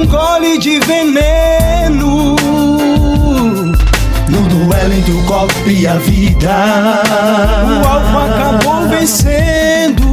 um gole de veneno no duelo entre o copo e a vida. O álcool acabou vencendo.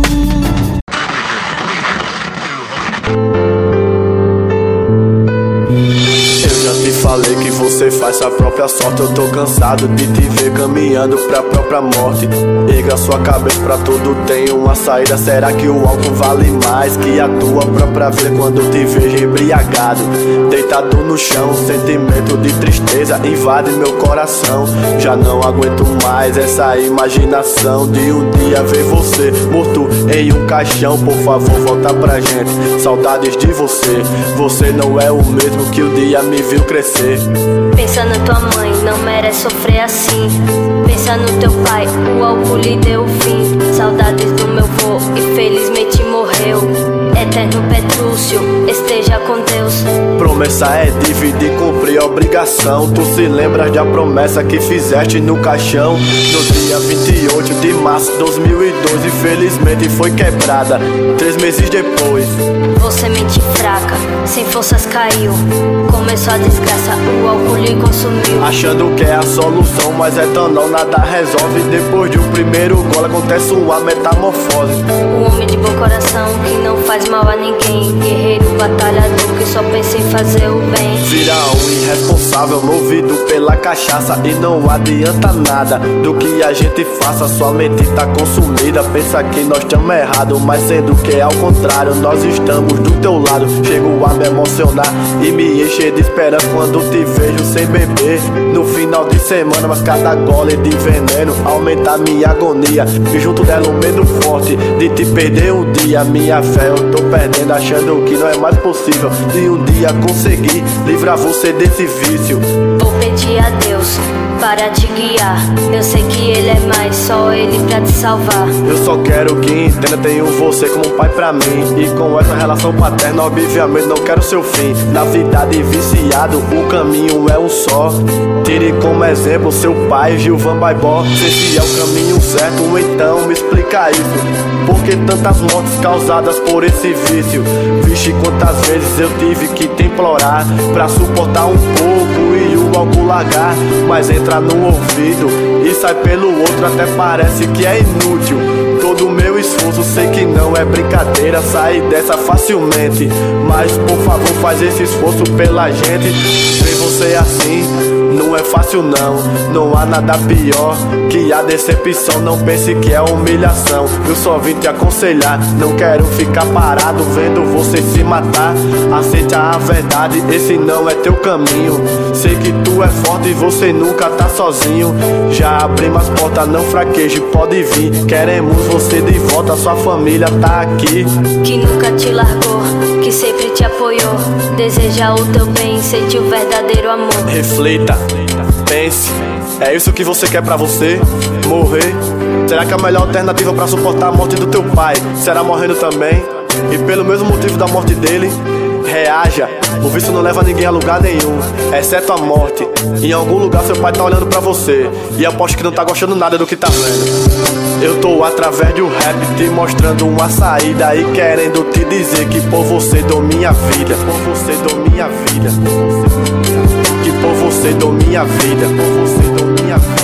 Falei que você faz sua própria sorte. Eu tô cansado de te ver caminhando pra própria morte. Erga sua cabeça, pra tudo tem uma saída. Será que o álcool vale mais que a tua própria vida? Quando te vejo embriagado, deitado no chão, um sentimento de tristeza invade meu coração. Já não aguento mais essa imaginação de um dia ver você morto em um caixão. Por favor, volta pra gente, saudades de você. Você não é o mesmo que o dia me viu crescer. Pensa na tua mãe, não merece sofrer assim. Pensa no teu pai, o álcool lhe deu fim. Saudades do meu vô, infelizmente morreu. Eterno Petrúcio, esteja com Deus. Promessa é dívida e cumprir obrigação. Tu se lembras da promessa que fizeste no caixão? No dia 28 de março de 2002, infelizmente foi quebrada 3 meses depois. Você mente fraca, sem forças caiu. Começou a desgraça, o álcool lhe consumiu. Achando que é a solução, mas etanol nada resolve. Depois de um primeiro gole acontece uma metamorfose. Um homem de bom coração que não faz mal a ninguém. Guerreiro batalhador que só pensa em fazer o bem. Vira um irresponsável movido pela cachaça. E não adianta nada do que a gente faça. Sua mente tá consumida, pensa que nós estamos errados, mas sendo que é ao contrário, nós estamos do teu lado. Chego a me emocionar e me encher de esperança quando te vejo sem beber no final de semana. Mas cada gole de veneno aumenta minha agonia, e junto dela um medo forte de te perder um dia. Minha fé eu tô perdendo, achando que não é mais possível de um dia conseguir livrar você desse vício. Vou pedir a Deus para te guiar. Eu sei que Ele é mais, só Ele pra te salvar. Eu só quero que entenda, tenho você como um pai pra mim. E com essa relação paterna, obviamente não quero seu fim. Na vida de viciado, o caminho é um só. Tire como exemplo seu pai, Gilvan Baibó. Se é o caminho certo, então me explica isso. Por que tantas mortes causadas por esse vício? Vixe, quantas vezes eu tive que te implorar pra suportar um pouco e o álcool largar. Mas entra no ouvido e sai pelo outro, até parece que é inútil. Todo o meu esforço, sei que não é brincadeira sair dessa facilmente. Mas por favor, faz esse esforço pela gente. Ver você assim não é fácil não. Não há nada pior que a decepção. Não pense que é humilhação. Eu só vim te aconselhar, não quero ficar parado vendo você se matar. Aceita a verdade, esse não é teu caminho. Sei que tu é forte e você nunca tá sozinho. Já abrimos as portas, não fraqueje, pode vir. Queremos você de volta, sua família tá aqui. Que nunca te largou, que sempre te apoiou. Deseja o teu bem, sente o verdadeiro amor. Reflita, pense, é isso que você quer pra você? Morrer? Será que a melhor alternativa pra suportar a morte do teu pai será morrendo também? E pelo mesmo motivo da morte dele, reaja. O vício não leva ninguém a lugar nenhum, exceto a morte. Em algum lugar seu pai tá olhando pra você e aposto que não tá gostando nada do que tá vendo. Eu tô através do rap te mostrando uma saída e querendo te dizer que por você dou minha vida. Por você dou minha vida. Que por você dou minha vida. Por você dou minha vida.